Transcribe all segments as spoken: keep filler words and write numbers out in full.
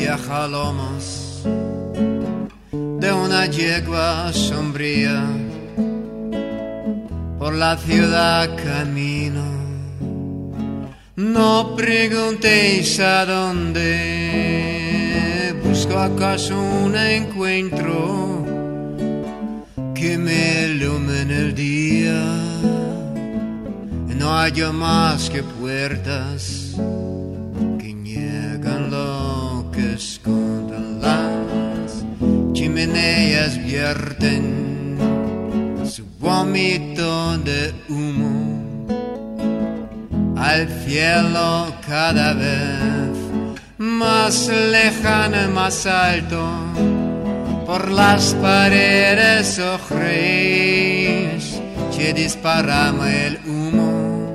viaja a lomos de una yegua sombría, por la ciudad camino. No preguntéis a dónde, busco acaso un encuentro que me ilumine el día. No hallo más que puertas que niegan lo que esconden. Las chimeneas vierten su vómito de humo al cielo cada vez más lejano y más alto. Por las paredes ojréis que disparama el humo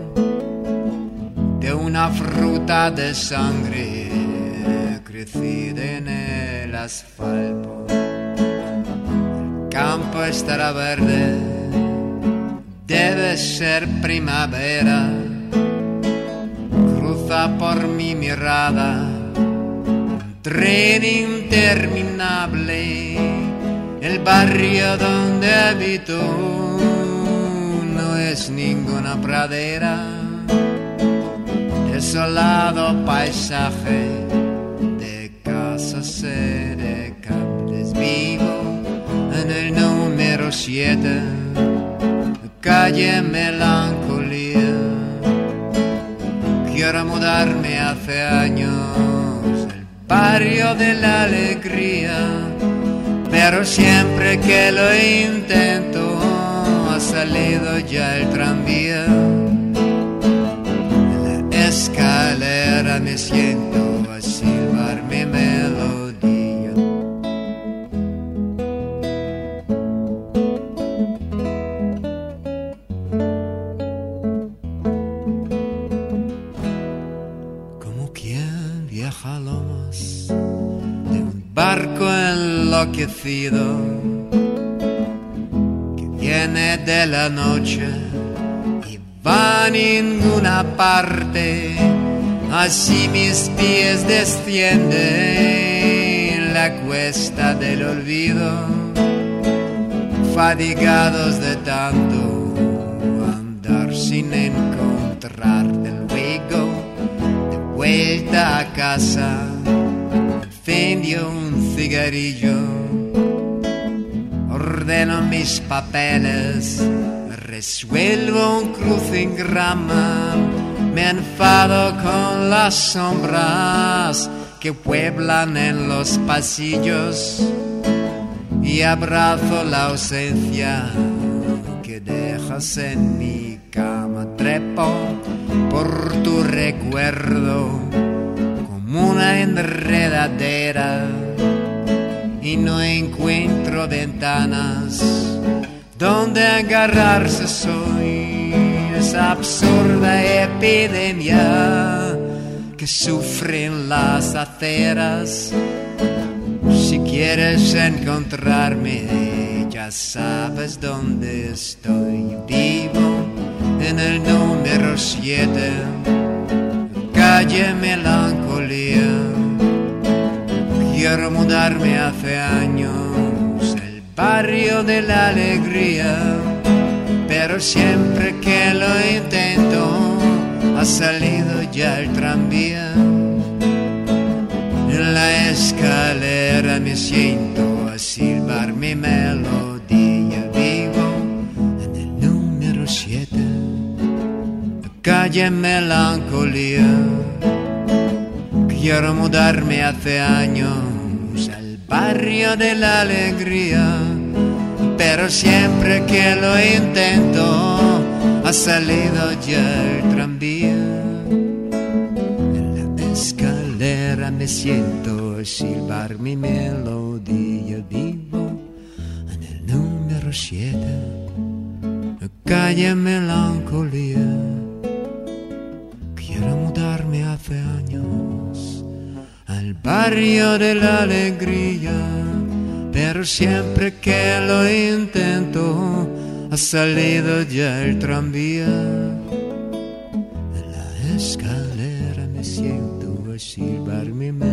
de una fruta de sangre crecida en el asfalto. El campo estará verde, debe ser primavera. Cruza por mi mirada un tren interminable. El barrio donde habito no es ninguna pradera. Desolado paisaje de casas y de cables. Vivo en el número siete, calle Melancolía. Quiero mudarme hace años al barrio de la alegría, pero siempre que lo intento ha salido ya el tranvía. En la escalera me siento a silbar mi melodía. Como quien viaja a lomas de un barco enloquecido que viene de la noche y va a ninguna parte. Así mis pies descienden la cuesta del olvido, fatigados de tanto andar sin encontrarte. Luego de vuelta a casa encendio un cigarrillo, ordeno mis papeles, resuelvo un crucigrama, me enfado con las sombras que pueblan en los pasillos y abrazo la ausencia que dejas en mi cama. Trepo por tu recuerdo como una enredadera y no encuentro ventanas donde agarrarse. Soy esa absurda epidemia que sufren las aceras. Si quieres encontrarme, ya sabes dónde estoy. Vivo en el número siete, calle Melancolía. Quiero mudarme hace años al barrio de la alegría, pero siempre que lo intento ha salido ya el tranvía. En la escalera me siento a silbar mi melodía. Vivo en el número siete, calle Melancolía. Quiero mudarme hace años al barrio de la alegría, pero siempre que lo intento ha salido ya el tranvía. En la escalera me siento a silbar mi melodía. Vivo en el número siete, calle Melancolía. Quiero mudarme hace años al barrio de la alegría, pero siempre que lo intento ha salido ya el tranvía. En la escalera me siento a silbar mi melodía.